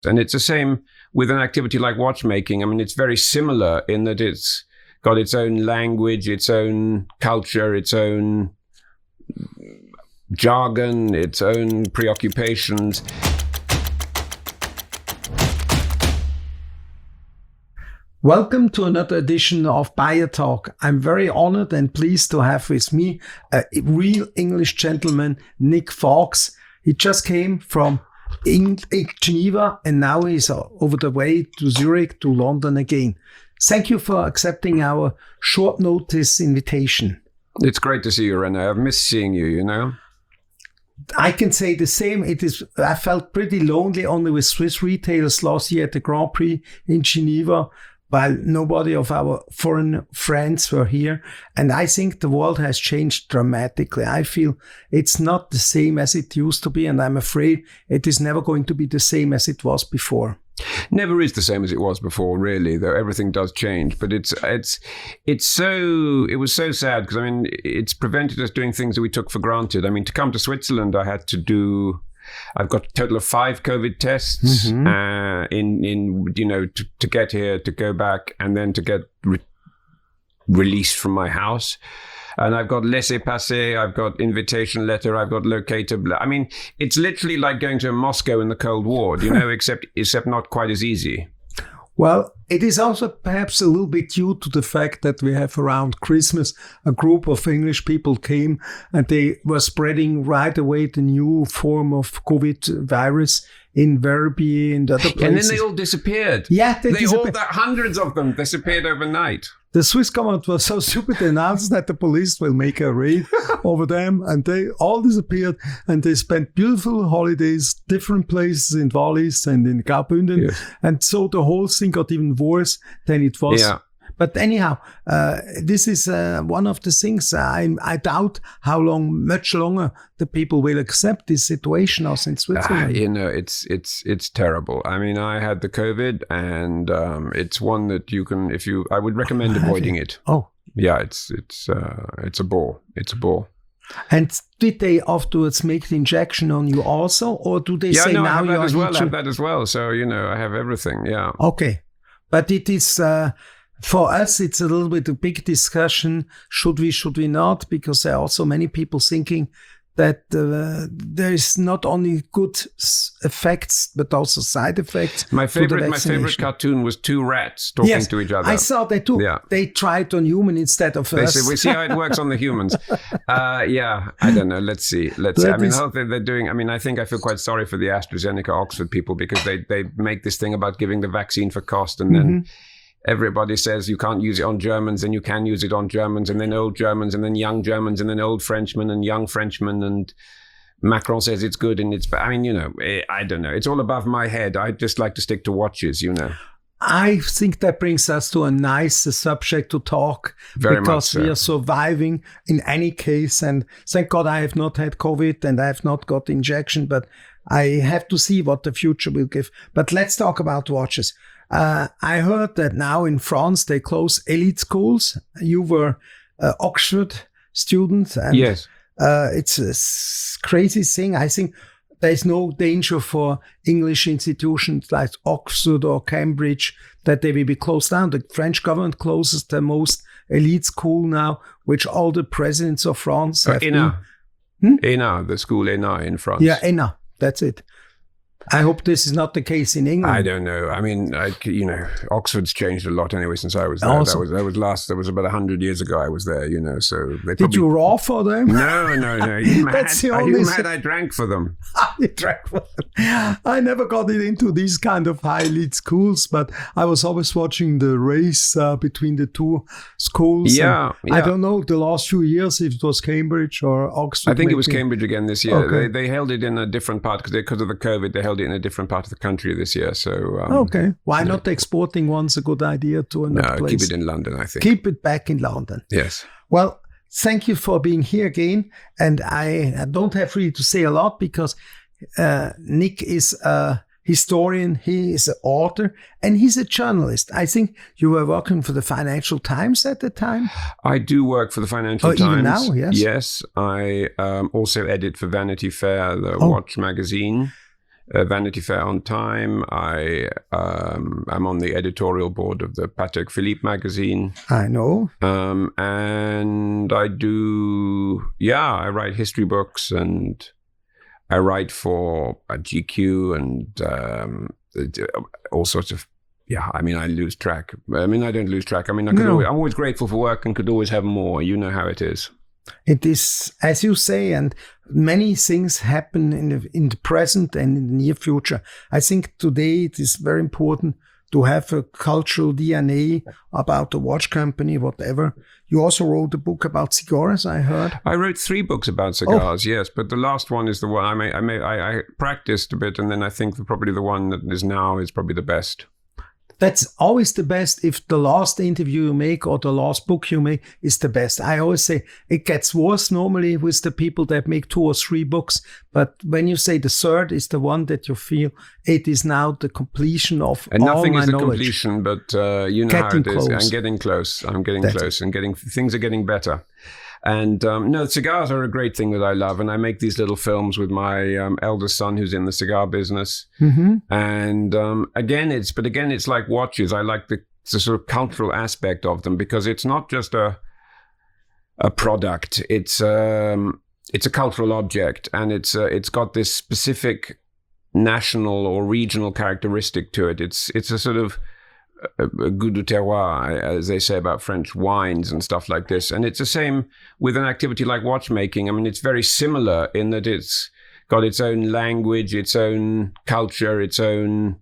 And it's the same with an activity like watchmaking. I mean, it's very similar in that it's got its own language, its own culture, its own jargon, its own preoccupations. Welcome to another edition of Buyer Talk. I'm very honored and pleased to have with me a real English gentleman, Nick Fawkes. He just came from Geneva and now he's over the way to Zurich, to London again. Thank you for accepting our short notice invitation. It's great to see you, René. I've missed seeing you, you know. I can say the same. I felt pretty lonely only with Swiss retailers last year at the Grand Prix in Geneva, while nobody of our foreign friends were here. And I think the world has changed dramatically. I feel it's not the same as it used to be, and I'm afraid it is never going to be the same as it was before. Never is the same as it was before, really, though everything does change. But it was so sad because, I mean, it's prevented us doing things that we took for granted. I mean, to come to Switzerland, I've got a total of 5 COVID tests to get here, to go back, and then to get released from my house. And I've got laissez-passer, I've got invitation letter, I've got locator. I mean, it's literally like going to Moscow in the Cold War, you know, except not quite as easy. Well, it is also perhaps a little bit due to the fact that we have around Christmas a group of English people came and they were spreading right away the new form of COVID virus in Verbier and other places. And then they all disappeared. Yeah, they disappeared. Hundreds of them disappeared overnight. The Swiss government was so stupid, they announced that the police will make a raid over them, and they all disappeared, and they spent beautiful holidays, different places in Wallis and in Graubünden, yes. And so the whole thing got even worse than it was. Yeah. But anyhow, this is one of the things I doubt how much longer the people will accept this situation also in Switzerland. You know, it's terrible. I mean, I had the COVID, and it's one that you can, I would recommend avoiding it. Oh, yeah, it's a bore. It's a bore. And did they afterwards make the injection on you also, or do they say now I have you that as well? I have that as well. So I have everything. Yeah. Okay, but it is. For us, it's a little bit a big discussion. Should we not? Because there are also many people thinking that there is not only good effects, but also side effects. My favorite cartoon was 2 rats talking to each other. I saw that too. Yeah. They tried on human instead of us. They said, we see how it works on the humans. I don't know. Let's see. I mean, how they're doing. I mean, I think I feel quite sorry for the AstraZeneca Oxford people because they make this thing about giving the vaccine for cost, and then everybody says you can't use it on Germans, and you can use it on Germans, and then old Germans, and then young Germans, and then old Frenchmen and young Frenchmen, and Macron says it's good and it's bad. I mean, I don't know. It's all above my head. I just like to stick to watches, I think that brings us to a nice subject to talk. Very because much so. We are surviving in any case. And thank God I have not had COVID and I have not got the injection, but I have to see what the future will give. But let's talk about watches. I heard that now in France, they close elite schools. You were an Oxford student. And, yes. It's a crazy thing. I think there's no danger for English institutions like Oxford or Cambridge that they will be closed down. The French government closes the most elite school now, which all the presidents of France have ENA. ENA, the school ENA in France. Yeah, ENA. That's it. I hope this is not the case in England. I don't know. I mean, Oxford's changed a lot anyway since I was there. Also, that was about 100 years ago I was there, so they Did you raw for them? No. You mad? That's the Are only you mad? I drank for them. I drank for them. I never got into these kind of high elite schools, but I was always watching the race between the two schools. Yeah. I don't know the last few years if it was Cambridge or Oxford. I think it was Cambridge again this year. Okay. They held it in a different part because of the COVID. They held it in a different part of the country this year. So okay, why not exporting one's a good idea to another place? Keep it in London, I think. Keep it back in London. Yes. Well, thank you for being here again. And I don't have really to say a lot because Nick is a historian, he is an author, and he's a journalist. I think you were working for the Financial Times at the time. I do work for the Financial Times. Even now, yes. Yes, I also edit for Vanity Fair, the watch magazine. Vanity Fair on Time. I'm on the editorial board of the Patek Philippe magazine. I know. And I write history books, and I write for GQ and all sorts of. Yeah, I mean, I lose track. I mean, I don't lose track. I mean, I'm always grateful for work and could always have more. You know how it is. It is, as you say, and many things happen in the present and in the near future. I think today it is very important to have a cultural DNA about the watch company, whatever. You also wrote a book about cigars, I heard. I wrote 3 books about cigars, yes, but the last one is the one I practiced a bit, and then I think probably the one that is now is probably the best. That's always the best if the last interview you make or the last book you make is the best. I always say it gets worse normally with the people that make 2 or 3 books. But when you say the third is the one that you feel it is now the completion of and all nothing my is the knowledge. completion, but you know Getting how it is. close. I'm getting close. And things are getting better. And no, cigars are a great thing that I love, and I make these little films with my eldest son, who's in the cigar business. Mm-hmm. And again, it's like watches. I like the sort of cultural aspect of them, because it's not just a product. It's a cultural object, and it's got this specific national or regional characteristic to it. It's a sort of a goût du terroir, as they say about French wines and stuff like this. And it's the same with an activity like watchmaking. I mean, it's very similar in that it's got its own language, its own culture, its own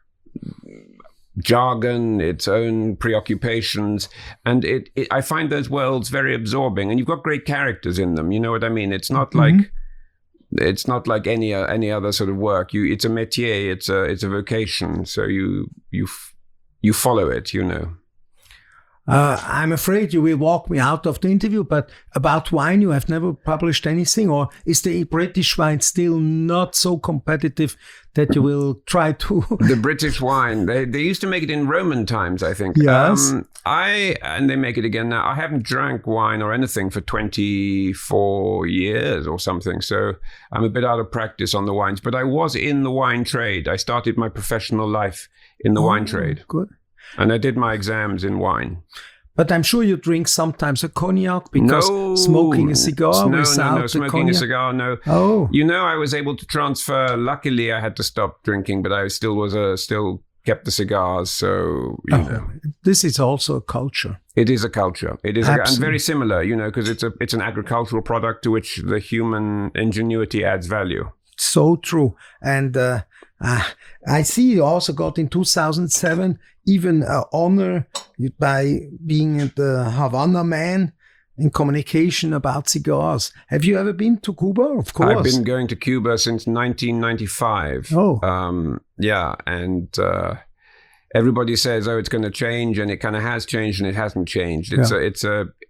jargon, its own preoccupations. And I find those worlds very absorbing. And you've got great characters in them. You know what I mean? It's not like... It's not like any other sort of work. It's a métier. It's a vocation. So you follow it, you know. I'm afraid you will walk me out of the interview, but about wine, you have never published anything, or is the British wine still not so competitive that you will try to? The British wine, they used to make it in Roman times, I think. Yes. And they make it again now. I haven't drank wine or anything for 24 years or something, so I'm a bit out of practice on the wines, but I was in the wine trade. I started my professional life in the wine trade. Good. And I did my exams in wine. But I'm sure you drink sometimes a cognac, because smoking a cigar without smoking a cigar, no. Oh. You know, I was able to transfer. Luckily, I had to stop drinking, but I still kept the cigars. So, you know. This is also a culture. It is a culture. It is and very similar, you know, because it's an agricultural product to which the human ingenuity adds value. So true. And I see you also got in 2007 even honor by being the Havana Man in communication about cigars. Have you ever been to Cuba? Of course. I've been going to Cuba since 1995. Oh. Yeah, and everybody says, "Oh, it's going to change," and it kind of has changed, and it hasn't changed. It's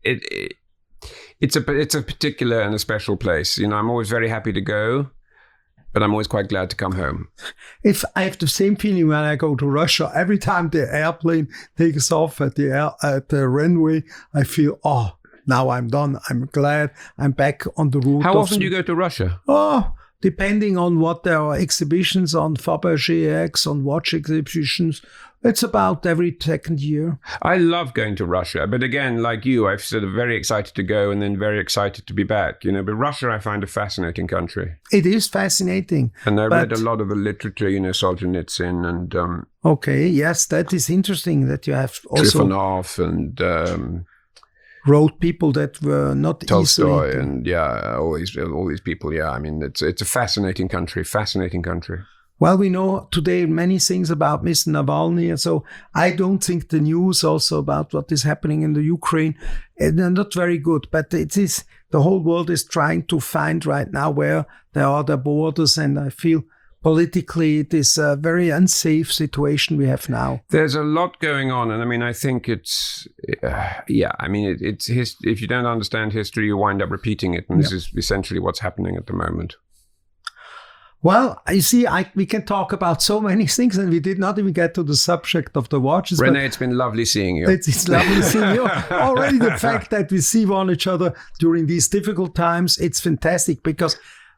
a particular and a special place. You know, I'm always very happy to go, but I'm always quite glad to come home. If I have the same feeling when I go to Russia, every time the airplane takes off at the runway, I feel, now I'm done. I'm glad I'm back on the route. How often do you go to Russia? Depending on what there are exhibitions on Fabergé X, on watch exhibitions, it's about every second year. I love going to Russia, but again, like you, I'm sort of very excited to go and then very excited to be back. You know, but Russia, I find a fascinating country. It is fascinating. And I read a lot of the literature, you know, Solzhenitsyn and okay, yes, that is interesting that you have also Trifonov and wrote people that were not Tolstoy easily. And all these people. Yeah, I mean, it's a fascinating country. Well, we know today many things about Mr. Navalny, and so I don't think the news also about what is happening in the Ukraine are not very good. But it is, the whole world is trying to find right now where there are the borders, and I feel politically it is a very unsafe situation we have now. There's a lot going on, and I mean, I think it's it's if you don't understand history, you wind up repeating it, and this is essentially what's happening at the moment. Well, you see, we can talk about so many things, and we did not even get to the subject of the watches. René, it's been lovely seeing you. It's lovely seeing you. Already the fact that we see each other during these difficult times, it's fantastic, because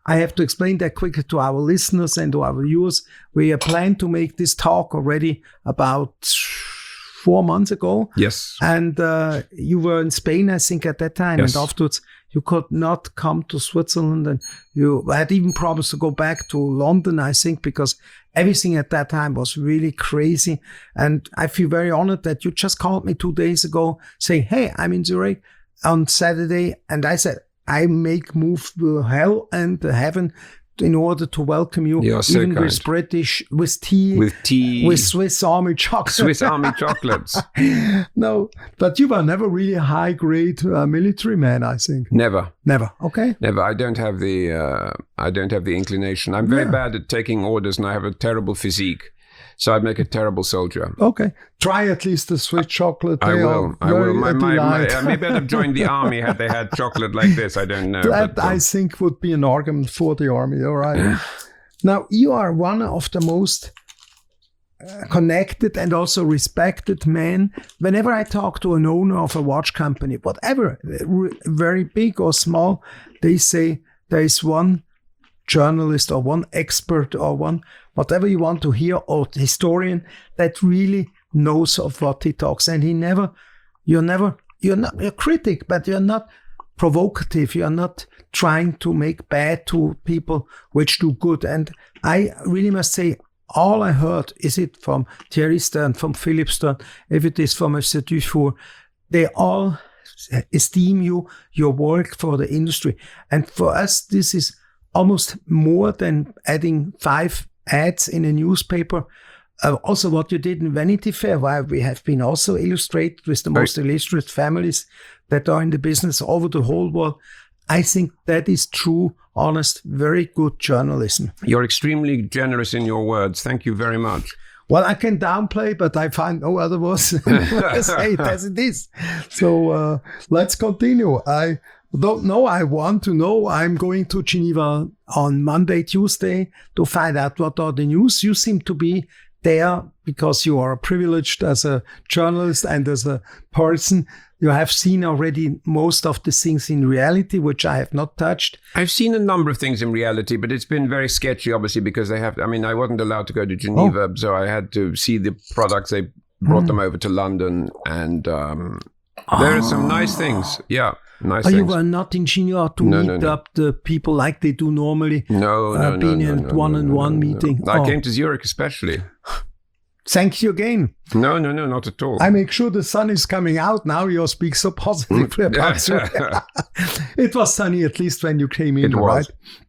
I have to explain that quickly to our listeners and to our viewers. We planned to make this talk already about 4 months ago. Yes. And you were in Spain, I think, at that time. Yes. And afterwards, you could not come to Switzerland. And you had even promised to go back to London, I think, because everything at that time was really crazy. And I feel very honored that you just called me 2 days ago saying, hey, I'm in Zurich on Saturday. And I said, I make move to hell and heaven in order to welcome you, You're so even kind. with British, with tea, with Swiss Army chocolate. Swiss Army chocolates. No, but you were never really a high-grade military man, I think. Never. Okay. Never. I don't have the inclination. I'm very bad at taking orders, and I have a terrible physique. So I'd make a terrible soldier. Okay. Try at least the Swiss chocolate. I will. Maybe I'd have joined the army had they had chocolate like this. I don't know. That, I think, would be an argument for the army. All right. Now, you are one of the most connected and also respected men. Whenever I talk to an owner of a watch company, whatever, very big or small, they say there is one journalist or one expert or one whatever you want to hear, or historian that really knows of what he talks. And you're a critic, but you're not provocative. You're not trying to make bad to people which do good. And I really must say, all I heard, is it from Thierry Stern, from Philip Stern, if it is from Mr. Dufour, they all esteem you, your work for the industry. And for us, this is almost more than adding 5 ads in a newspaper. Also what you did in Vanity Fair, where we have been also illustrated with the most illustrious families that are in the business over the whole world. I think that is true, honest, very good journalism. You're extremely generous in your words. Thank you very much. Well, I can downplay, but I find no other words to say it as it is. So let's continue. I don't know. I want to know. I'm going to Geneva on Monday, Tuesday to find out what are the news. You seem to be there because you are privileged as a journalist and as a person. You have seen already most of the things in reality, which I have not touched. I've seen a number of things in reality, but it's been very sketcy, obviously, because I wasn't allowed to go to Geneva, so I had to see the products. They brought them over to London, and there are some nice things. Yeah. Nice things. You were not in Geneva to meet up the people like they do normally? No. Being in one-on-one meeting? No. I came to Zurich especially. Thank you again. No, not at all. I make sure the sun is coming out now. You speak so positively about Zurich. It was sunny at least when you came in, right?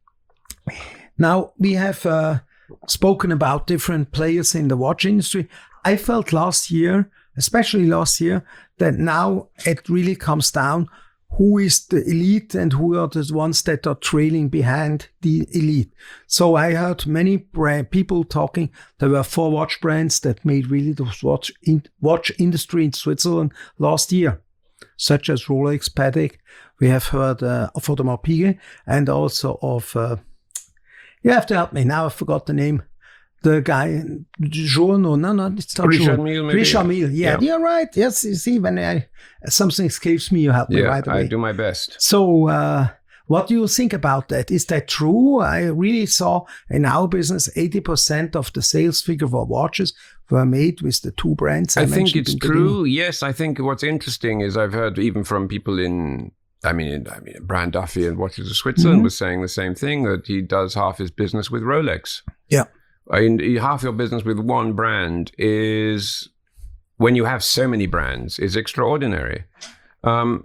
Now, we have spoken about different players in the watch industry. I felt especially last year, that now it really comes down who is the elite and who are the ones that are trailing behind the elite. So I heard many people talking. There were 4 watch brands that made really the watch industry in Switzerland last year, such as Rolex, Patek. We have heard of Audemars Piguet and also of, you have to help me, now I forgot the name. The guy, it's not Richard Mille, maybe. Richard Mille, yeah, you're right. Yes, you see, when something escapes me, you help me right away. I do my best. So, what do you think about that? Is that true? I really saw in our business, 80% of the sales figure for watches were made with the 2 brands. I think it's true. Yes, I think what's interesting is I've heard even from people Brian Duffy and Watches of Switzerland was saying the same thing, that he does half his business with Rolex. Yeah. Half your business with one brand is, when you have so many brands, is extraordinary. I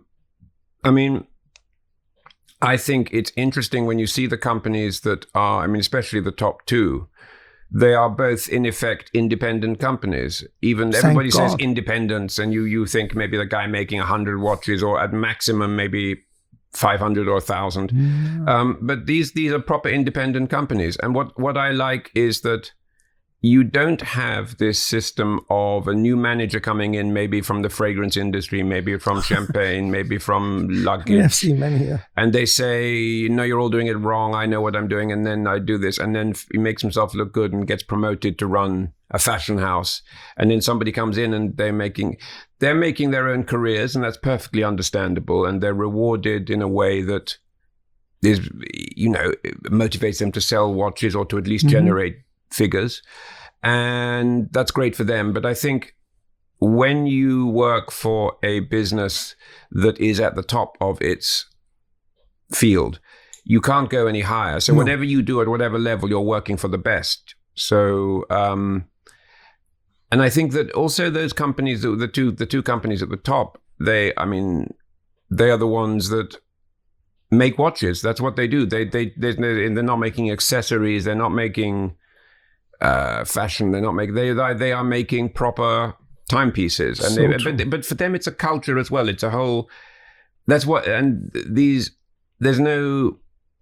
think it's interesting when you see the companies that are, especially the top 2, they are both in effect independent companies. Even everybody says independence, and you think maybe the guy making 100 watches, or at maximum maybe 500 or 1,000. Yeah. But these are proper independent companies. And what I like is that you don't have this system of a new manager coming in, maybe from the fragrance industry, maybe from champagne, maybe from luggage. I've seen many here. And they say, no, you're all doing it wrong. I know what I'm doing. And then I do this. And then he makes himself look good and gets promoted to run a fashion house. And then somebody comes in and they're making their own careers, and that's perfectly understandable. And they're rewarded in a way that motivates them to sell watches or to at least generate figures. And that's great for them. But I think when you work for a business that is at the top of its field, you can't go any higher. So whatever you do at whatever level, you're working for the best. So, and I think that also those companies, the two companies at the top, they are the ones that make watches. That's what they do. They're not making accessories. They're not making fashion. They're not making. They are making proper timepieces. And but for them, it's a culture as well. It's a whole. That's what. And there's no.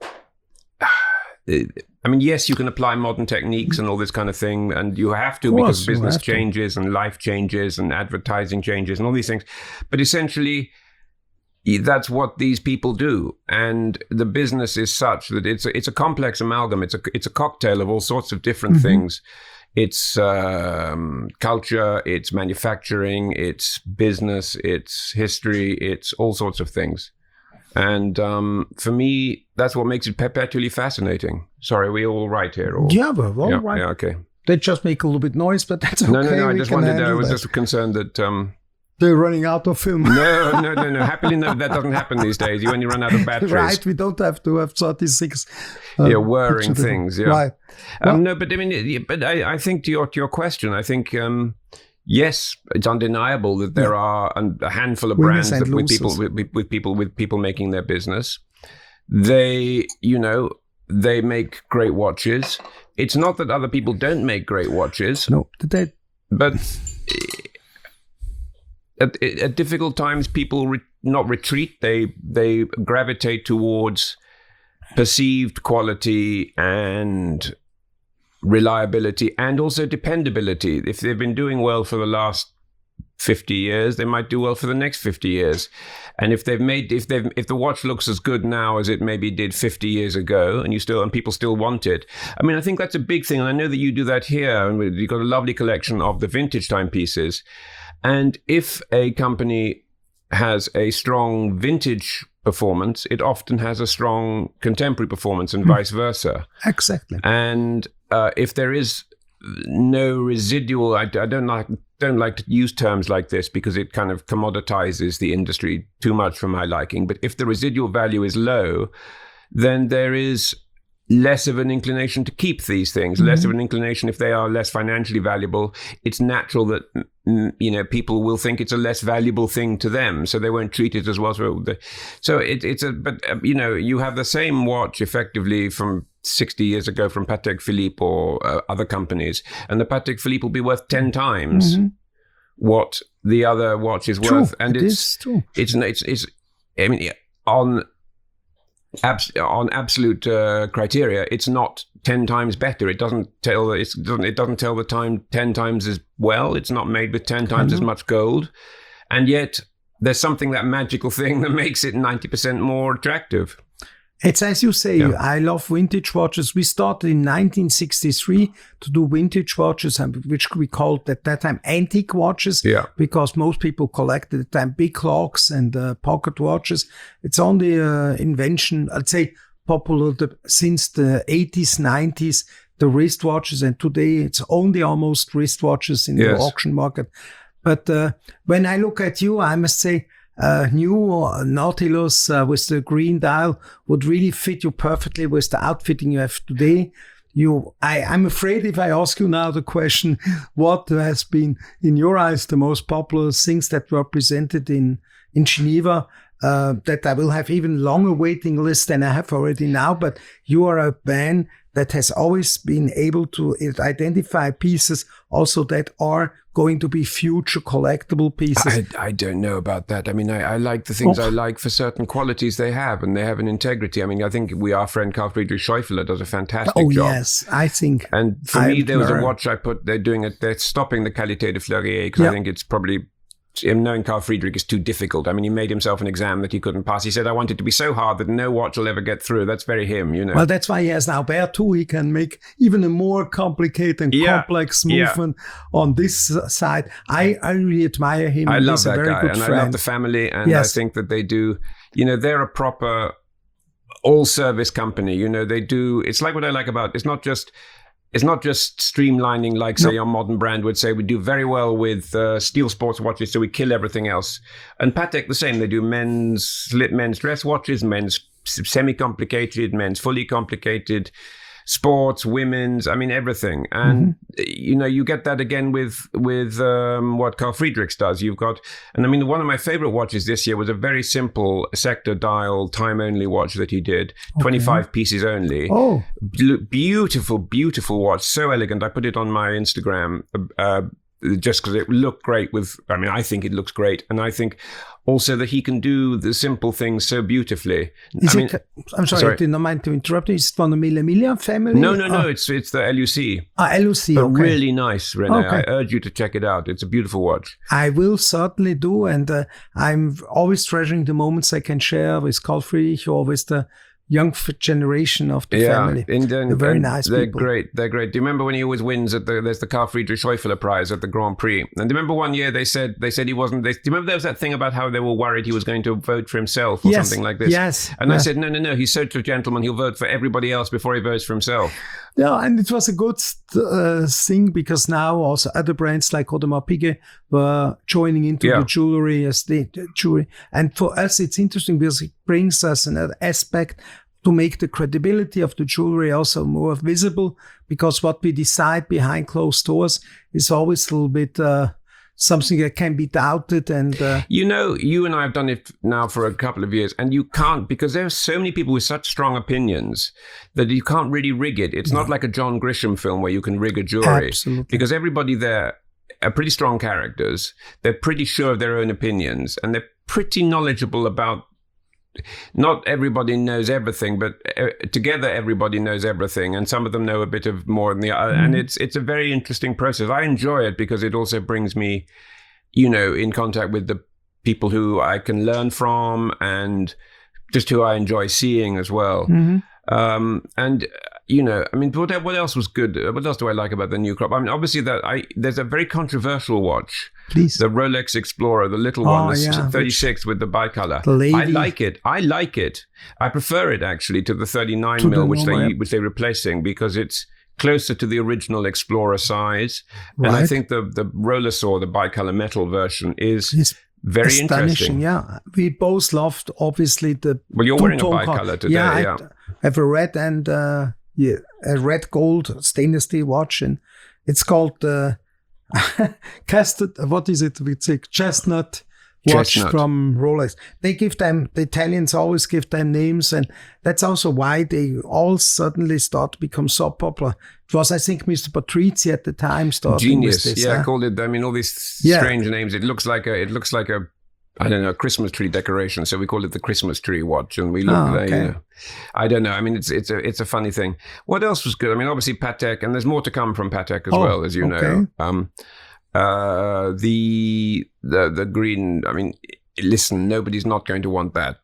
Yes, you can apply modern techniques and all this kind of thing, and you have to because business changes and life changes and advertising changes and all these things. But essentially, that's what these people do, and the business is such that it's a complex amalgam. It's a cocktail of all sorts of different things. It's culture, it's manufacturing, it's business, it's history, it's all sorts of things. And for me, that's what makes it perpetually fascinating. Sorry, are we all right here? Or? Yeah, we're all right. Yeah, okay. They just make a little bit noise, but that's okay. No. I just wondered. I was just concerned that they're running out of film. No. Happily, that doesn't happen these days. You only run out of batteries. Right. We don't have to have 36. Whirring things. Yeah. Right. No, but I think to your question, I think. Yes, it's undeniable that there are a handful of brands that with people making their business. They make great watches. It's not that other people don't make great watches. No, but at difficult times, people not retreat. They gravitate towards perceived quality and reliability and also dependability. If they've been doing well for the last 50 years, they might do well for the next 50 years. And if the watch looks as good now as it maybe did 50 years ago, and people still want it, I think that's a big thing. And I know that you do that here, and you've got a lovely collection of the vintage timepieces. And if a company has a strong vintage performance, it often has a strong contemporary performance, and vice versa. Exactly. And if there is no residual, I don't like to use terms like this because it kind of commoditizes the industry too much for my liking. But if the residual value is low, then there is less of an inclination to keep these things, less of an inclination if they are less financially valuable. It's natural that people will think it's a less valuable thing to them, so they won't treat it as well. So you have the same watch effectively from 60 years ago from Patek Philippe or other companies, and the Patek Philippe will be worth 10 times what the other watch is worth. And it's true. It's on absolute criteria, it's not 10 times better. It doesn't tell the time 10 times as well. It's not made with 10 times as much gold, and yet there's something, that magical thing that makes it 90% more attractive. It's as you say, I love vintage watches. We started in 1963 to do vintage watches, which we called at that time antique watches, because most people collected at the time big clocks and pocket watches. It's only invention, I'd say, popular since the 80s, 90s, the wristwatches, and today it's only almost wristwatches in the auction market. But when I look at you, I must say, new Nautilus with the green dial would really fit you perfectly with the outfitting you have today. I'm afraid if I ask you now the question, what has been, in your eyes, the most popular things that were presented in Geneva, that I will have even longer waiting list than I have already now. But you are a man that has always been able to identify pieces also that are going to be future collectible pieces. I don't know about that. I like the things I like for certain qualities they have, and they have an integrity. I think our friend Carl Friedrich Schäufele does a fantastic job. Oh, yes, I think. And for me, there was a watch I put, they're stopping the Qualité de Fleurier, because I think it's probably, knowing Carl Friedrich is too difficult. He made himself an exam that he couldn't pass. He said, I want it to be so hard that no watch will ever get through. That's very him, Well, that's why he has now Albert too. He can make even a more complicated and complex movement on this side. I really admire him. I love that guy, and I love the family, and I think that they do, they're a proper all service company. You know, they do. It's like what I like about. It's not just streamlining, like say your modern brand would say. We do very well with steel sports watches, so we kill everything else. And Patek the same. They do men's dress watches, men's semi-complicated, men's fully complicated, sports, women's, I mean, everything. And, you know, you get that again with what Carl Friedrichs does. You've got, and I mean, one of my favorite watches this year was a very simple sector dial time-only watch that he did, 25 pieces only. Oh. Beautiful, beautiful watch. So elegant. I put it on my Instagram just because it looked great I think it looks great. And I think also that he can do the simple things so beautifully. I'm sorry, I did not mind to interrupt you. Is it from the Mille family? No, it's the LUC. LUC, but really nice, René. Okay. I urge you to check it out. It's a beautiful watch. I will certainly do. And I'm always treasuring the moments I can share with Carl Friedrich or with the young generation of the family. They're very nice they're people. They're great. Do you remember when he always wins there's the Carl Friedrich Schäufele Prize at the Grand Prix? And do you remember one year they said he wasn't, do you remember there was that thing about how they were worried he was going to vote for himself or something like this? Yes. And I said, no, he's such a gentleman, he'll vote for everybody else before he votes for himself. Yeah, and it was a good thing because now also other brands like Audemars Piguet were joining into the jewelry as the jewelry. And for us, it's interesting because it brings us another aspect to make the credibility of the jewelry also more visible, because what we decide behind closed doors is always a little bit something that can be doubted. And you know, you and I have done it now for a couple of years, and you can't, because there are so many people with such strong opinions that you can't really rig it. It's not like a John Grisham film where you can rig a jewelry. Absolutely. Because everybody there are pretty strong characters. They're pretty sure of their own opinions, and they're pretty knowledgeable about. Not everybody knows everything, but together everybody knows everything, and some of them know a bit of more than the other. And it's a very interesting process. I enjoy it because it also brings me, you know, in contact with the people who I can learn from and just who I enjoy seeing as well. And you know, I mean, what else was good? What else do I like about the new crop? I mean, obviously there's a very controversial watch. Please. The Rolex Explorer, the little one, the 36 with the bicolor. I like it. I prefer it actually to the 39 mil, which they're replacing, because it's closer to the original Explorer size. Right. And I think the Rolesaur, the bicolor metal version, is very interesting. Yeah, we both loved obviously the. Well, you're wearing a bicolor today. I have a red and a red gold stainless steel watch, and it's called what is it? It's a chestnut watch from Rolex. They give them, the Italians always give them names, and that's also why they all suddenly start to become so popular. It was, I think, Mr. Patrizzi at the time starting Genius. with this. I called it. I mean, all these strange names. It looks like a I don't know, Christmas tree decoration. So we call it the Christmas tree watch, and we look you know, I don't know. I mean, it's a funny thing. What else was good? I mean, obviously Patek, and there's more to come from Patek as well, as you know. The green. I mean, listen, nobody's not going to want that.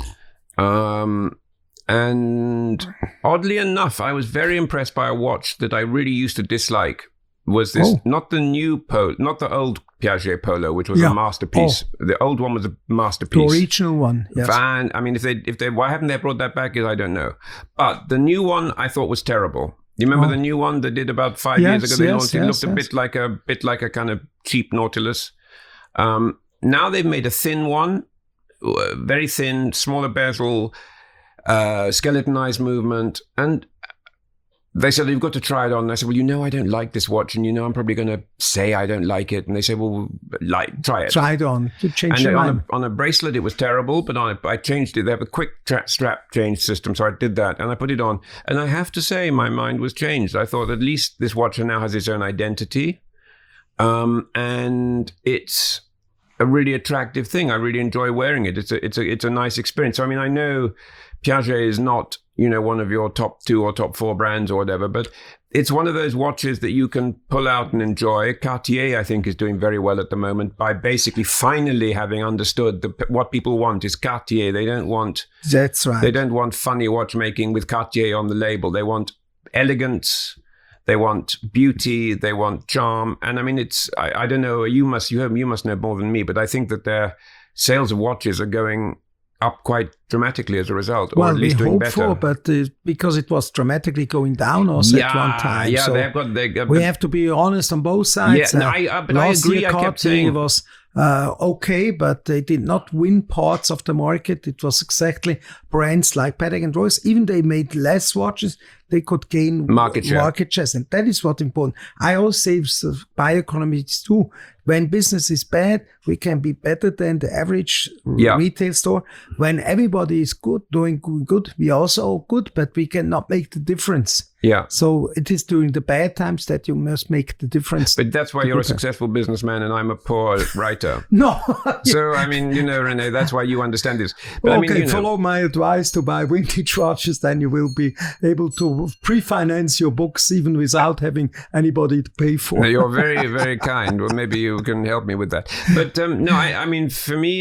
And oddly enough, I was very impressed by a watch that I really used to dislike. Was this not the new not the old Piaget Polo, which was a masterpiece. The old one was a masterpiece. The original one, yes. And I mean, if they why haven't they brought that back? I don't know. But the new one I thought was terrible. You remember the new one they did about 5 years ago? They launched. It looked a bit like a kind of cheap Nautilus. Now they've made a thin one, very thin, smaller bezel, skeletonized movement, and they said, you've got to try it on. And I said, well, you know, I don't like this watch, and you know, I'm probably going to say I don't like it. And they said, well, try it. Try it on. To change your mind. On a bracelet, it was terrible, but I changed it. They have a quick strap change system, so I did that, and I put it on. And I have to say, my mind was changed. I thought at least this watch now has its own identity, and it's a really attractive thing. I really enjoy wearing it. It's a nice experience. So, I mean, I know Piaget is not, you know, one of your top 2 or top 4 brands or whatever, but it's one of those watches that you can pull out and enjoy. Cartier, I think, is doing very well at the moment by basically finally having understood what people want is Cartier. They don't want... That's right. They don't want funny watchmaking with Cartier on the label. They want elegance. They want beauty. They want charm. And I mean, it's... I don't know. You must know more than me, but I think that their sales of watches are going up quite dramatically as a result, or at least doing better. But because it was dramatically going down also at one time. Yeah, so they got we have to be honest on both sides. Yeah, but I agree. I kept saying it was okay, but they did not win parts of the market. It was exactly brands like Patek and Royce. Even they made less watches, they could gain market shares, and that is what's important. I always say bioeconomics too. When business is bad, we can be better than the average retail store. When everybody is good, doing good, we are also good, but we cannot make the difference. Yeah. So it is during the bad times that you must make the difference. But that's why you're a successful businessman and I'm a poor writer. No. So, I mean, René, that's why you understand this. But okay, follow my advice to buy vintage watches, then you will be able to pre-finance your books even without having anybody to pay for. No, you're very, very kind. Well, maybe you can help me with that. But no, I mean, for me,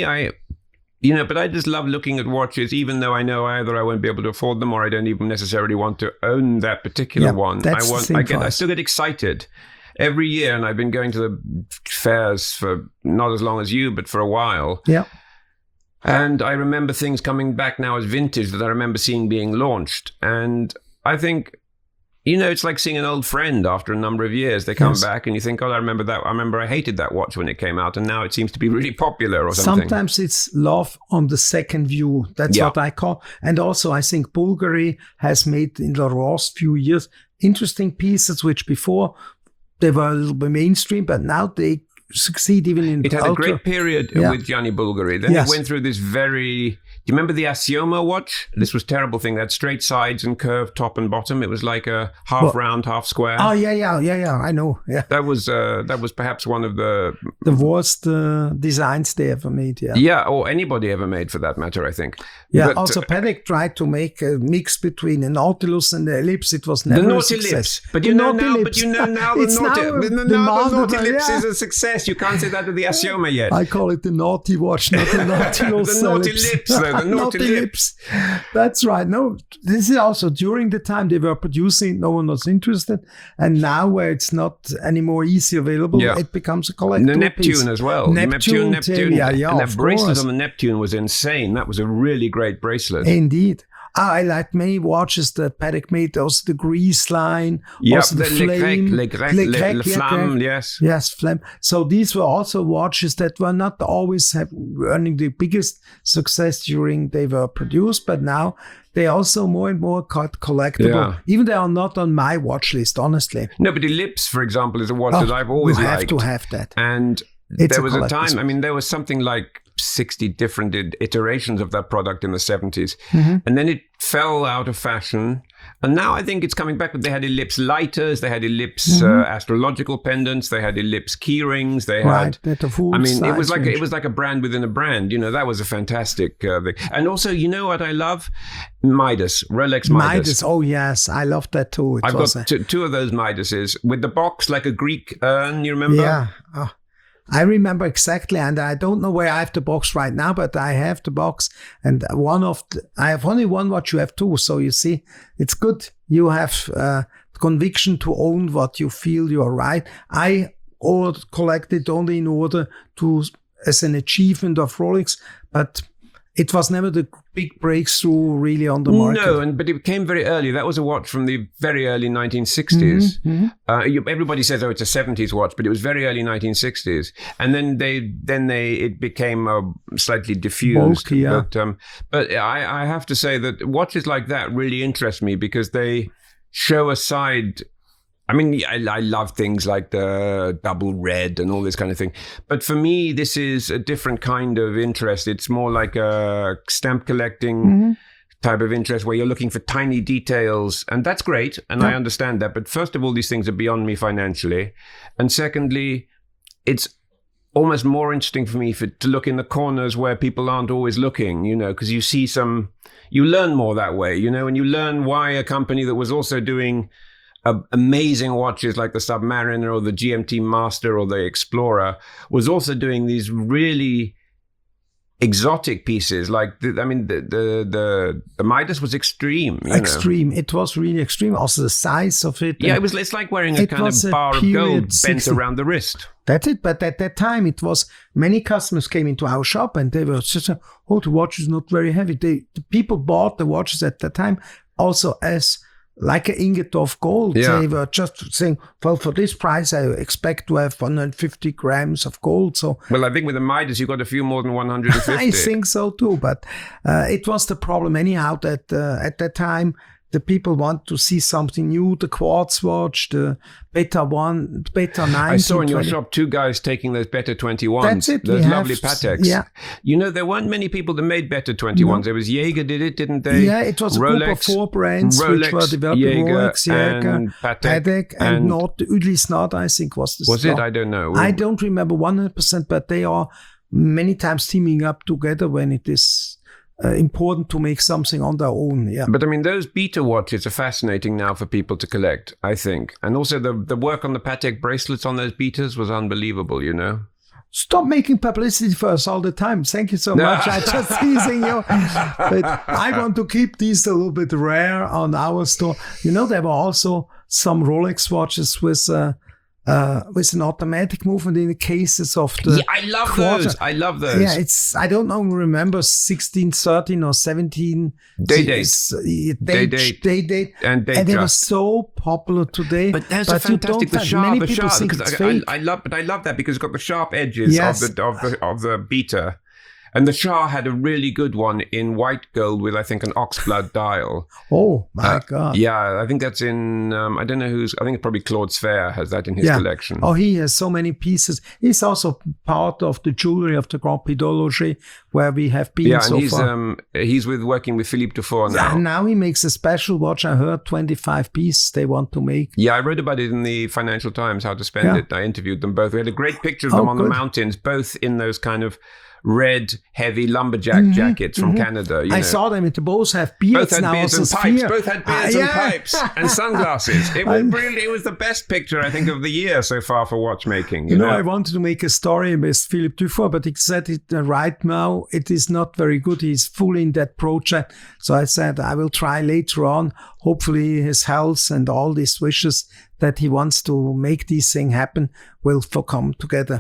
but I just love looking at watches, even though I know either I won't be able to afford them or I don't even necessarily want to own that particular one. I still get excited every year, and I've been going to the fairs for not as long as you, but for a while. Yeah. And I remember things coming back now as vintage that I remember seeing being launched. And I think, it's like seeing an old friend after a number of years. They come back and you think, I remember that. I remember I hated that watch when it came out, and now it seems to be really popular or something. Sometimes it's love on the second view. That's what I call. And also, I think Bulgari has made in the last few years interesting pieces, which before they were a little bit mainstream, but now they succeed even in. It had a great period with Gianni Bulgari. Then it went through this very. Do you remember the Assioma watch? This was a terrible thing. That had straight sides and curved top and bottom. It was like a half round, half square. Oh yeah. I know. Yeah. That was perhaps one of the worst designs they ever made. Yeah. Yeah, or anybody ever made, for that matter, I think. Yeah. But, also, Patek tried to make a mix between a Nautilus and the Ellipse. It was never a success. But you know now the Nautilus is a success. You can't say that to the Assioma yet. I call it the naughty watch, not the Nautilus. The Nautilus, though. The naughty lips. That's right. No, this is also during the time they were producing, no one was interested. And now where it's not anymore easy available, it becomes a collectible The Neptune piece. As well. Neptune. And that bracelet on the Neptune was insane. That was a really great bracelet. Indeed. I like many watches that Patek made. Also the Grease line. Also the Flame. Le Flamme, yes. Yes, Flamme. So these were also watches that were not always earning the biggest success during they were produced, but now they also more and more got collectible. Yeah. Even they are not on my watch list, honestly. No, but the Ellipse, for example, is a watch that I've always liked. You have to have that. And there was a time, I mean, there was something like 60 different iterations of that product in the 70s. Mm-hmm. And then it fell out of fashion. And now I think it's coming back. But they had Ellipse lighters, they had Ellipse astrological pendants, they had Ellipse key rings, they had. I mean, it was like a brand within a brand. That was a fantastic thing. And also, you know what I love? Midas, Rolex Midas. Oh yes, I love that too. I've got two of those Midases with the box like a Greek urn. You remember? Yeah. Oh. I remember exactly, and I don't know where I have the box right now, but I have the box, and I have only one watch, you have two, so you see, it's good. You have conviction to own what you feel you are right. I collect it only in order as an achievement of Rolex, but it was never the big breakthrough really on the market. No, but it came very early. That was a watch from the very early 1960s. Mm-hmm. Everybody says, it's a 70s watch, but it was very early 1960s. And then it became slightly diffused. Bulky, yeah. But I have to say that watches like that really interest me because they show a side. I mean, I love things like the double red and all this kind of thing. But for me, this is a different kind of interest. It's more like a stamp collecting type of interest where you're looking for tiny details. And that's great. And I understand that. But first of all, these things are beyond me financially. And secondly, it's almost more interesting for me to look in the corners where people aren't always looking, because you learn more that way, and you learn why a company that was also doing amazing watches like the Submariner or the GMT Master or the Explorer was also doing these really exotic pieces. Like the Midas was extreme. Extreme. It was really extreme. Also the size of it. Yeah, it's like wearing a kind of bar of gold bent around the wrist. That's it. But at that time, it was many customers came into our shop and they were just, oh, the watch is not very heavy. The people bought the watches at that time also as like an ingot of gold. Yeah. They were just saying, well, for this price, I expect to have 150 grams of gold. So, well, I think with the Midas, you got a few more than 150. I think so too. But it was the problem anyhow that at that time, the people want to see something new. The quartz watch, the Beta 1, Beta 9. I saw in your shop 2 guys taking those Beta 21s. That's it. Those lovely Pateks. Yeah. There weren't many people that made Beta 21s. There was Jaeger did it, didn't they? Yeah, it was Rolex, a group of 4 brands Rolex, which were developing Rolex, Jaeger, and Patek, and not Ulysse Nard, I think was the Was it? I don't know. I don't remember 100%, but they are many times teaming up together when it is important to make something on their own. Yeah. But I mean, those beta watches are fascinating now for people to collect, I think. And also the work on the Patek bracelets on those betas was unbelievable, Stop making publicity for us all the time. Thank you so much. I'm just teasing you. But I want to keep these a little bit rare on our store. There were also some Rolex watches with an automatic movement in the cases of the I love those. I love those. Yeah, I don't know, remember 16, 13 or 17. Day date. And they were so popular today. But there's a fantastic, the sharp, I love that because it's got the sharp edges of the beta. And the Shah had a really good one in white gold with, I think, an oxblood dial. Oh, my God. Yeah, I think that's in, I don't know I think it's probably Claude Sfer has that in his collection. Oh, he has so many pieces. He's also part of the jewelry of the Grand Prix d'Horlogerie, where we have been so far. He's working with Philippe Dufour now. Yeah, and now he makes a special watch. I heard 25 pieces they want to make. Yeah, I read about it in the Financial Times, how to spend it. I interviewed them both. We had a great picture of them on the mountains, both in those kind of red, heavy lumberjack jackets from Canada. I saw them. They both have beards both had now. Beards and pipes. Both had beards and pipes and sunglasses. It was the best picture, I think, of the year so far for watchmaking. You know, I wanted to make a story with Philippe Dufour, but he said it right now it is not very good. He's fully in that project. So I said I will try later on. Hopefully his health and all these wishes that he wants to make this thing happen will come together.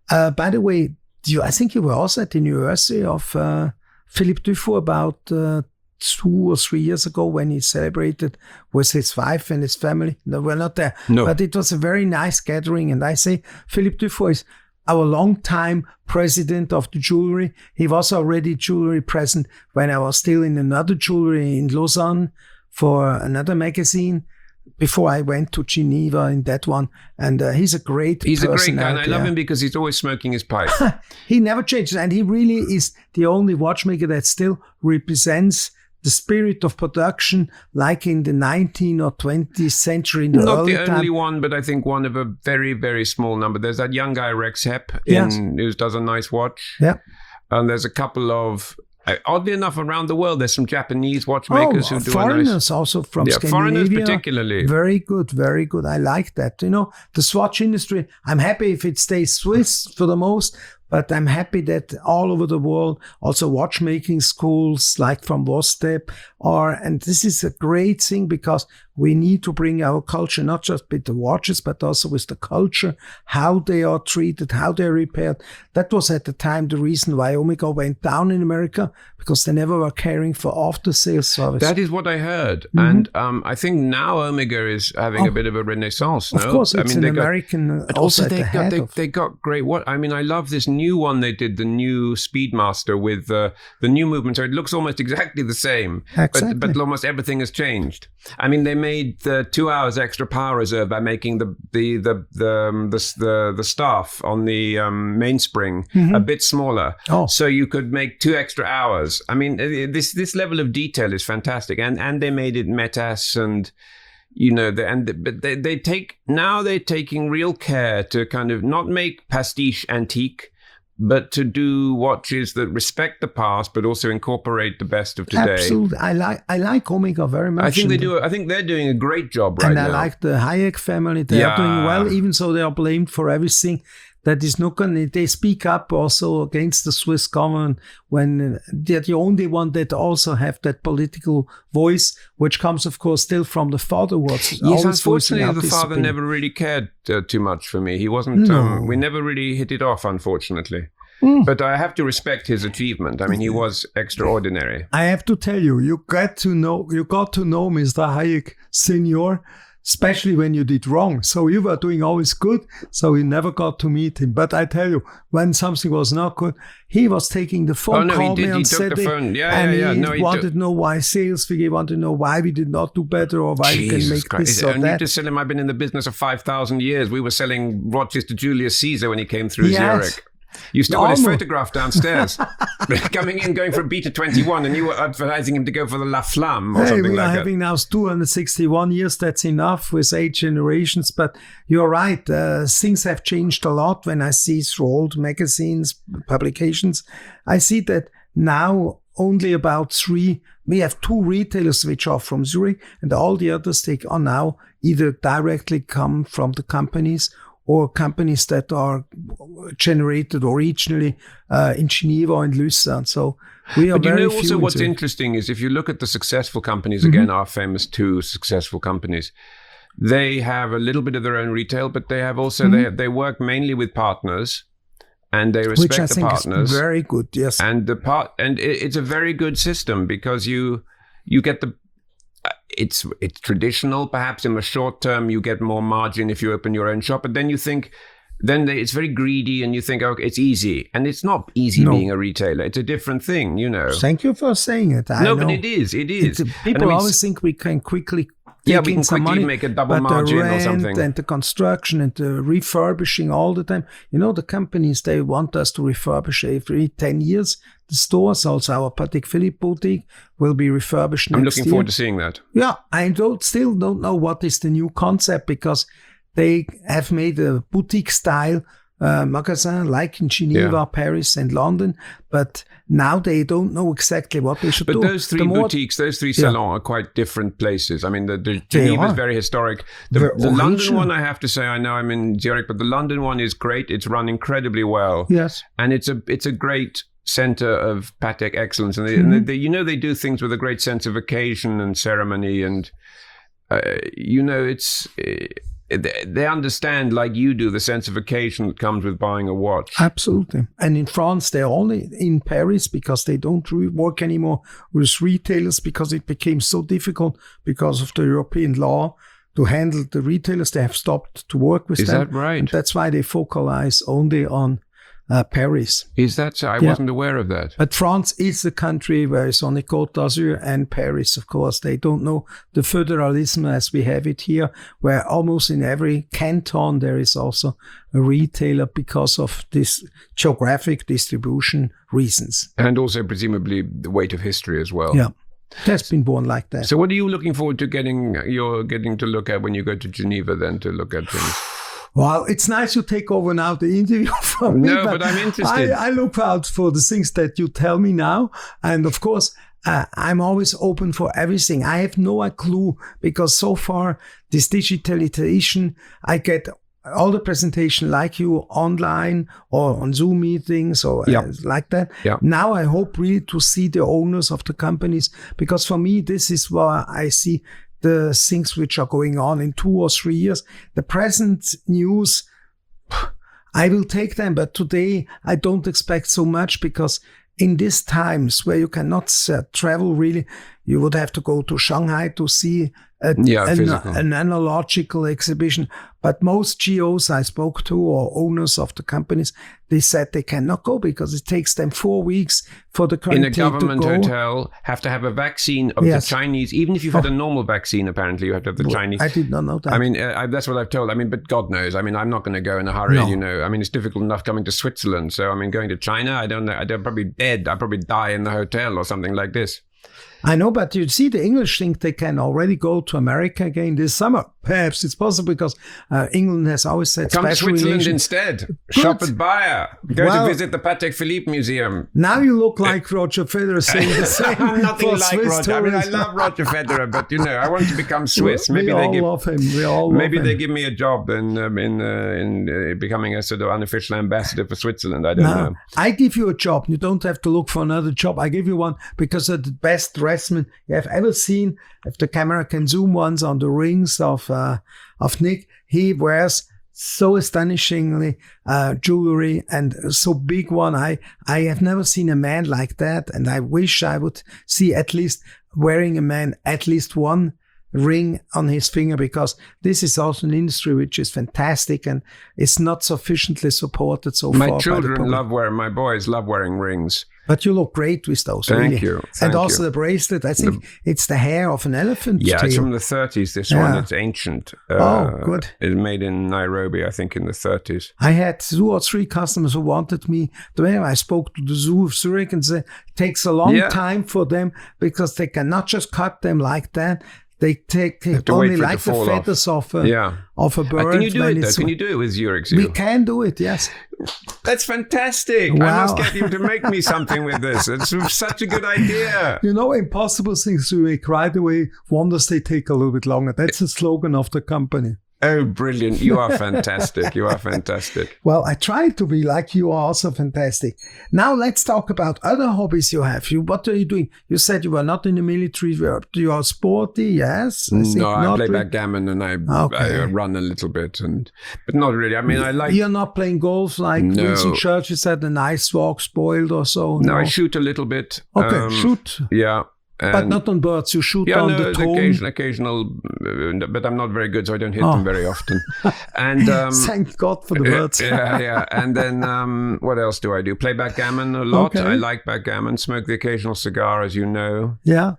By the way, I think you were also at the anniversary of Philippe Dufour about 2 or 3 years ago when he celebrated with his wife and his family. No, we're not there. No. But it was a very nice gathering. And I say Philippe Dufour is our longtime president of the jewelry. He was already jewelry president when I was still in another jewelry in Lausanne for another magazine. Before I went to Geneva in that one. And he's a great He's a great guy, and I love him because he's always smoking his pipe. He never changes. And he really is the only watchmaker that still represents the spirit of production like in the 19th or 20th century. Not the only one, but I think one of a very, very small number. There's that young guy, Rex Hepp, who does a nice watch. Yeah. And there's a couple of... oddly enough, around the world, there's some Japanese watchmakers who do foreigners also from Scandinavia. Foreigners particularly. Very good, very good. I like that. You know, the Swatch industry, I'm happy if it stays Swiss for the most, but I'm happy that all over the world, also watchmaking schools like from Vostep and this is a great thing because we need to bring our culture, not just with the watches, but also with the culture, how they are treated, how they're repaired. That was at the time the reason why Omega went down in America, because they never were caring for after-sales service. That is what I heard. And I think now Omega is having a bit of a renaissance. Of course, it's an American. But also they got great. I love this new one they did, the new Speedmaster with the new movement. So it looks almost exactly the same. Exactly. But almost everything has changed. I mean, they made the 2 hours extra power reserve by making the staff on the mainspring a bit smaller, so you could make 2 extra hours. I mean, this level of detail is fantastic, and they made it Metas and. You know, but they're taking real care to kind of not make pastiche antique, but to do watches that respect the past, but also incorporate the best of today. Absolutely, I like Omega very much. I think they're doing a great job right now. And I like the Hayek family. They are doing well, even though they are blamed for everything. that is not going to, they speak up also against the Swiss government when they're the only one that also have that political voice, which comes, of course, still from the father. Yes, unfortunately, the father never really cared too much for me. He wasn't, we never really hit it off, unfortunately. But I have to respect his achievement. I mean, he was extraordinary. I have to tell you, you got to know Mr. Hayek Senior, especially when you did wrong. So you were doing always good, so you never got to meet him. But I tell you, when something was not good, he was taking the phone, called me on Saturday, the phone. He wanted to know why sales figure, he wanted to know why we did not do better or why we can make this or that. I need to tell him I've been in the business of 5,000 years. We were selling watches to Julius Caesar when he came through Zurich. You still got his photograph downstairs, coming in, going for a Beta 21, and you were advertising him to go for the La Flamme or something like that. We are having now 261 years. That's enough with 8 generations. But you're right. Things have changed a lot when I see through old magazines, publications. I see that now only about 3. We have 2 retailers which are from Zurich, and all the others are now either directly come from the companies or companies that are generated originally in Geneva or in Lucerne. So we are very few. But also what's interesting is if you look at the successful companies, again, our famous 2 successful companies, they have a little bit of their own retail, but they have also, they work mainly with partners. And they respect the partners. Which I think is very good, yes. And it's a very good system because you get the. It's traditional. Perhaps in the short term, you get more margin if you open your own shop. But then you think, it's very greedy, and you think, okay, it's easy, and it's not easy being a retailer. It's a different thing, you know. Thank you for saying it. But it is. It is. People always think we can quickly. We can quickly make a double margin or something. And the construction and the refurbishing all the time. You know, the companies, they want us to refurbish every 10 years. The stores, also our Patek Philippe boutique, will be refurbished next year. I'm looking forward to seeing that. Yeah, I still don't know what is the new concept because they have made a boutique style magasin like in Geneva, Paris and London, but now they don't know exactly what they should do. But those 3 boutiques, those 3 salons are quite different places. I mean, the Geneva is very historic. The London one, I have to say, I know I'm in Zurich, but the London one is great. It's run incredibly well. Yes. And it's a great center of Patek excellence. And they they do things with a great sense of occasion and ceremony. And, it's... They understand, like you do, the sense of occasion that comes with buying a watch. Absolutely. And in France, they're only in Paris because they don't work anymore with retailers because it became so difficult because of the European law to handle the retailers. They have stopped to work with them. Is that right? And that's why they focalize only on Paris. Is that so? I wasn't aware of that. But France is the country where it's only Côte d'Azur and Paris, of course. They don't know the federalism as we have it here, where almost in every canton there is also a retailer because of this geographic distribution reasons. And also presumably the weight of history as well. Yeah. It has been born like that. So what are you looking forward to getting to look at when you go to Geneva then to look at things? Well, it's nice you take over now the interview from me. No, but I'm interested. I look out for the things that you tell me now. And of course, I'm always open for everything. I have no clue because so far this digitalization, I get all the presentation like you online or on Zoom meetings or like that. Yeah. Now I hope really to see the owners of the companies because for me, this is where I see the things which are going on in 2 or 3 years. The present news, I will take them, but today I don't expect so much because in these times where you cannot travel really, you would have to go to Shanghai to see an analogical exhibition. But most GOs I spoke to or owners of the companies, they said they cannot go because it takes them 4 weeks for the quarantine to go. In a government hotel, have to have a vaccine of the Chinese. Even if you've had a normal vaccine, apparently you have to have the Chinese. I did not know that. I mean, that's what I've told. I mean, but God knows. I mean, I'm not going to go in a hurry, I mean, it's difficult enough coming to Switzerland. So, I mean, going to China, I don't know. I'd probably dead. I'd probably die in the hotel or something like this. I know, but you see, the English think they can already go to America again this summer. Perhaps it's possible because England has always said Come to special Switzerland relations. instead. Shop at Bayer. Go Well, to visit the Patek Philippe Museum. Now you look like Roger Federer saying the same. I'm nothing for like Swiss Roger. I mean, I tourism. love Roger Federer, but I want to become Swiss. We Maybe all they give. love him. We all love Maybe him. they give me a job in becoming a sort of unofficial ambassador for Switzerland. I don't know. I give you a job. You don't have to look for another job. I give you one because you're the best dressman you have ever seen. If the camera can zoom once on the rings of Nick, he wears so astonishingly jewelry and so big one. I have never seen a man like that, and I wish I would see at least wearing a man at least one ring on his finger, because this is also an industry which is fantastic and it's not sufficiently supported so far. My children my boys love wearing rings. But you look great with those. Thank you. And also the bracelet. I think it's the hair of an elephant. Yeah, tail. it's from the 30s. This one, it's ancient. Good. It's made in Nairobi, I think, in the 30s. I had 2 or 3 customers who wanted me to wear. I spoke to the Zoo of Zurich and said it takes a long time for them because they cannot just cut them like that. They take only like the feathers of a bird. Can you do it though? Can you do it with Zurich Zoo? We can do it, yes. That's fantastic. Wow. I must get you to make me something with this. It's such a good idea. Impossible things we make right away. Wonders they take a little bit longer. That's the slogan of the company. Oh, brilliant. You are fantastic. You are fantastic. Well, I try to be like you are also fantastic. Now let's talk about other hobbies you have. What are you doing? You said you were not in the military. You are sporty, yes? I play backgammon and I run a little bit, but not really. I mean, I like... You're not playing golf like Winston Churchill said, an ice walk spoiled or so? No, I shoot a little bit. Okay, shoot. Yeah. But not on birds, you shoot on the tone. Occasional, but I'm not very good, so I don't hit them very often. And thank God for the birds. yeah. And then what else do I do? Play backgammon a lot. Okay. I like backgammon. Smoke the occasional cigar, as you know. Yeah.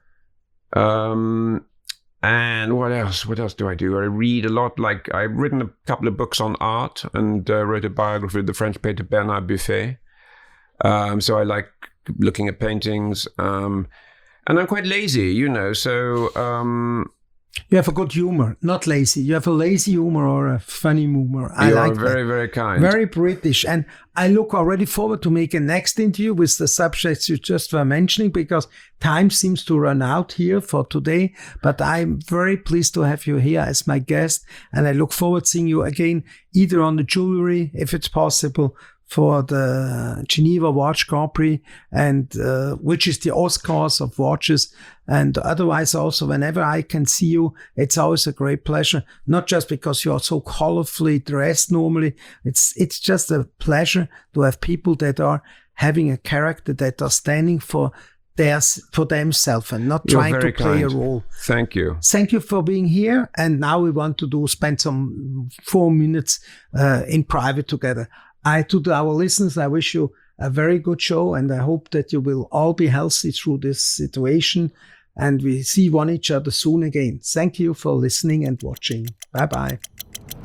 And what else? What else do I do? I read a lot. Like I've written a couple of books on art and wrote a biography of the French painter Bernard Buffet. So I like looking at paintings. And I'm quite lazy, so... You have a good humor, not lazy. You have a lazy humor or a funny humor. I like that. You're very, very kind. Very British. And I look already forward to make a next interview with the subjects you just were mentioning, because time seems to run out here for today. But I'm very pleased to have you here as my guest. And I look forward to seeing you again, either on the jewelry, if it's possible, for the Geneva Watch Grand Prix, and which is the Oscars of watches. And otherwise also, whenever I can see you, it's always a great pleasure. Not just because you are so colorfully dressed normally. It's just a pleasure to have people that are having a character, that are standing for themselves and not trying to play a role. Thank you. Thank you for being here. And now we want to spend some 4 minutes in private together. To our listeners, I wish you a very good show, and I hope that you will all be healthy through this situation, and we see each other soon again. Thank you for listening and watching. Bye-bye.